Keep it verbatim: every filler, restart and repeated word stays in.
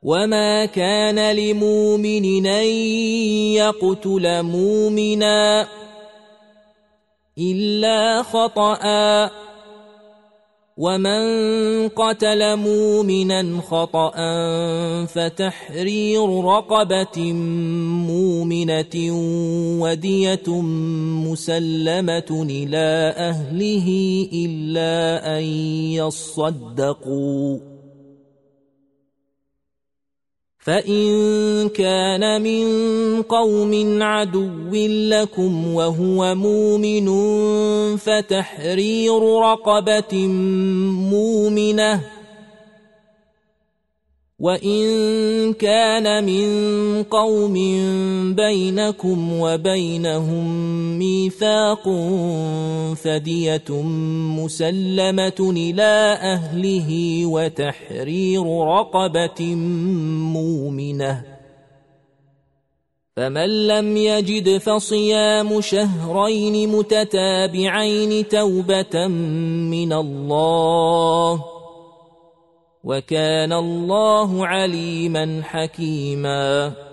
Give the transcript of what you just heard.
وما كان لمؤمن أن يقتل مؤمنا إلا خطأ ومن قتل مؤمنا خطأ فتحرير رقبة مؤمنة ودية مسلمة إلى أهله إلا أن يصدقوا فإن كان من قوم عدو لكم وهو مؤمن فتحرير رقبة مؤمنة وإن كان من قوم بينكم وبينهم ميثاق فدية مسلمة إلى أهله وتحرير رقبة مؤمنة فمن لم يجد فصيام شهرين متتابعين توبة من الله وكان الله عليما حكيما.